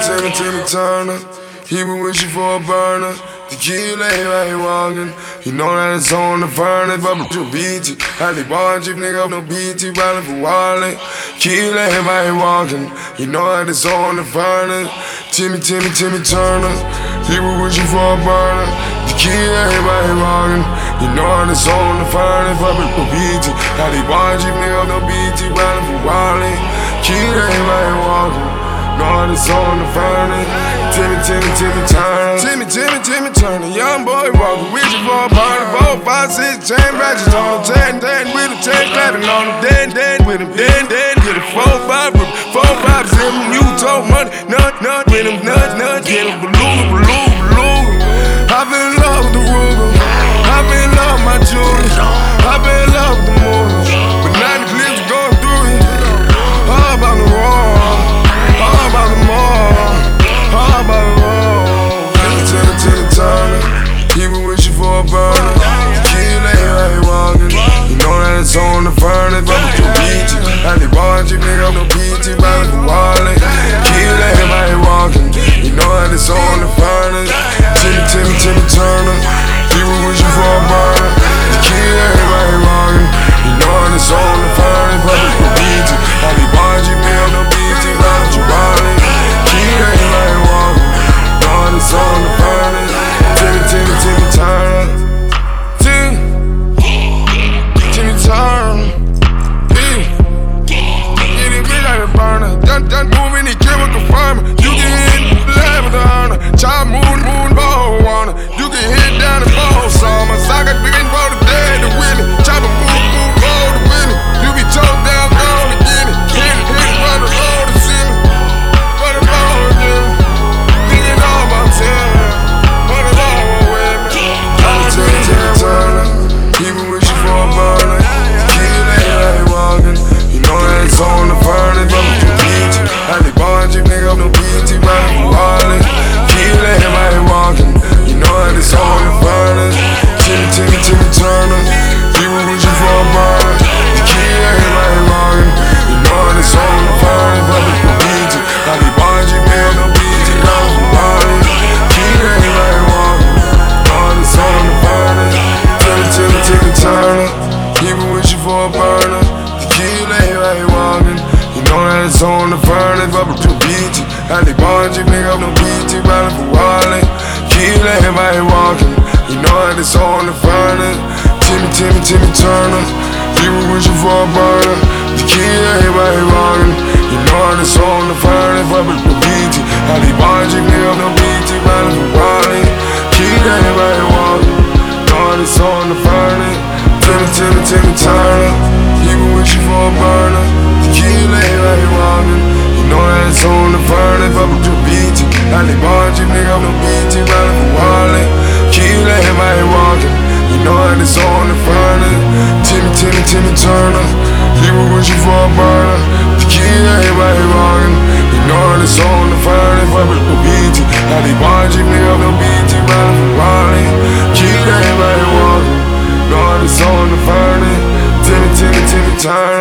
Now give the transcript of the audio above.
Timmy Turner. He been wishing for a burner. Tequila, he walking. He know that it's on the furnace. But to beat you. How they bought you, nigga, no BT, riding for Wally. Tequila, he walking. He know that it's on the furnace. Timmy Turner. He been wishing for a burner. Tequila, he walking. He know that it's on the furnace. But to beat you. How they bought you, nigga, no BT, riding for Wally. Tequila, he walking. Know it's on the furnace. Timmy Turner. Timmy Turner. Young boy walking with you for a party. 4, 5, 6 chain ratchets on him. 10 with him, 10 clapping on him. Dead with him. Get a 4, 5 with him. 4, 5, 7. You told money. Nut with him. Nut. Get him balloon. I been in love with the Ruger. I been in love with my jewelry. I been in love with the movies. But now the clips are going through it. All about the wall. All about the mall, all about the road. Timmy Turner, he been wishing for a burner. Tequila, he walking. You know that it's on the furnace, but we can beat you. And they bought you, nigga, no PT, riding for Wally. Tequila, he walking. You know that it's on the furnace. Timmy Turner, he been wishing for a burner. Tequila, he walking. You know that it's on the furnace, but we can beat you. And they bought you, nigga, no PT, riding for Wally. Tequila, he walking. Know it's on the furnace. Timmy Turner. Timmy Turner. Get it big like a burner. Done moving, he chemical farmer. You can hit the lab with the honor. Child moon, ball wanna. You can hit down the ball summer. Sock it begin for the dead to win it. Chop a move, roll to win it. You be choked down, gone to get it. Hit for the road to see me. For the ball again. Thinking all about him. For the ball with me. Timmy Turner. He been wishing for a burner. Tequila, he walking. You know that it's on the furnace, but we can beat you. And they bought you, nigga, no PT, riding for Wally. Tequila, he walking. You know that it's on the furnace. Timmy Turner. He been wishing for a burner. Tequila, he walking. You know that it's on the furnace, but we can beat you. And they bought you, nigga, no PT, riding for Wally. Tequila, he walking. You know that it's on the furnace. Timmy Turner. He been wishing for a burner. Tequila, he walking. You know that it's on the furnace, but we can beat you. And they bought you, nigga, no PT, riding for Wally. Tequila, he walking. You know that it's on the furnace. Timmy Turner. He been wishing for a burner. Tequila, he walking. You know that it's on the furnace, but we can beat you. And they bought you, nigga, no PT, riding for Wally. Tequila, he walking. It's on the furnace. Timmy Turner. He been wishing for a burner. Tequila, he walking. You know that it's on the furnace, but we can beat you. And they bought you, nigga, no BT, riding for Wally. Tequila, he walking. You know that it's on the furnace. Timmy Turner. He been wishing for a burner. Tequila, he walking. You know that it's on the furnace, but we can beat you. And they bought you, nigga, no BT, riding for Wally. Tequila, he walking. Know that it's on the furnace. Timmy Turner.